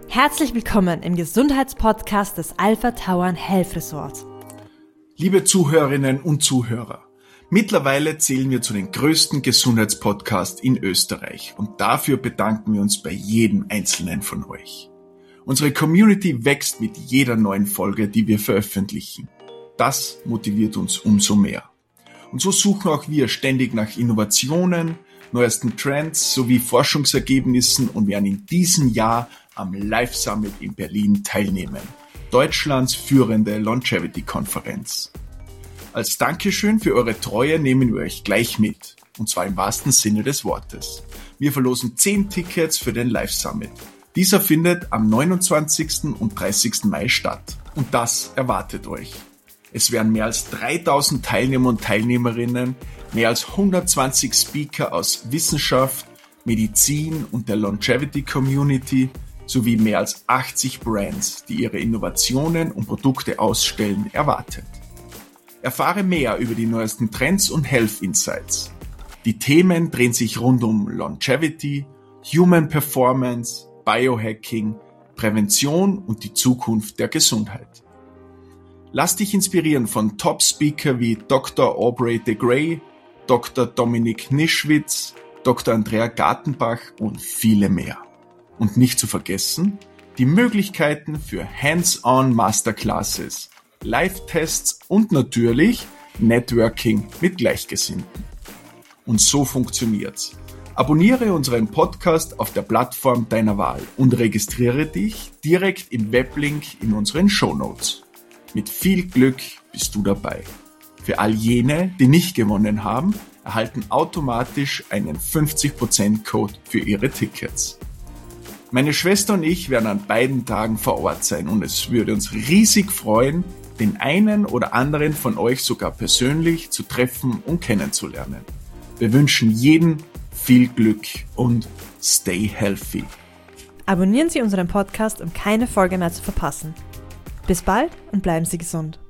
Herzlich willkommen im Gesundheitspodcast des Alpha Tauern Health Resort. Liebe Zuhörerinnen und Zuhörer, mittlerweile zählen wir zu den größten Gesundheitspodcasts in Österreich und dafür bedanken wir uns bei jedem einzelnen von euch. Unsere Community wächst mit jeder neuen Folge, die wir veröffentlichen. Das motiviert uns umso mehr. Und so suchen auch wir ständig nach Innovationen, neuesten Trends sowie Forschungsergebnissen und werden in diesem Jahr am Life Summit in Berlin teilnehmen. Deutschlands führende Longevity-Konferenz. Als Dankeschön für eure Treue nehmen wir euch gleich mit. Und zwar im wahrsten Sinne des Wortes. Wir verlosen 10 Tickets für den Life Summit. Dieser findet am 29. und 30. Mai statt. Und das erwartet euch. Es werden mehr als 3000 Teilnehmer und Teilnehmerinnen, mehr als 120 Speaker aus Wissenschaft, Medizin und der Longevity Community sowie mehr als 80 Brands, die ihre Innovationen und Produkte ausstellen, erwartet. Erfahre mehr über die neuesten Trends und Health Insights. Die Themen drehen sich rund um Longevity, Human Performance, Biohacking, Prävention und die Zukunft der Gesundheit. Lass dich inspirieren von Top-Speaker wie Dr. Aubrey de Grey, Dr. Dominik Nischwitz, Dr. Andrea Gartenbach und viele mehr. Und nicht zu vergessen, die Möglichkeiten für Hands-on Masterclasses, Live-Tests und natürlich Networking mit Gleichgesinnten. Und so funktioniert's. Abonniere unseren Podcast auf der Plattform deiner Wahl und registriere dich direkt im Weblink in unseren Shownotes. Mit viel Glück bist du dabei. Für all jene, die nicht gewonnen haben, erhalten automatisch einen 50% Code für ihre Tickets. Meine Schwester und ich werden an beiden Tagen vor Ort sein und es würde uns riesig freuen, den einen oder anderen von euch sogar persönlich zu treffen und kennenzulernen. Wir wünschen jedem viel Glück und stay healthy. Abonnieren Sie unseren Podcast, um keine Folge mehr zu verpassen. Bis bald und bleiben Sie gesund.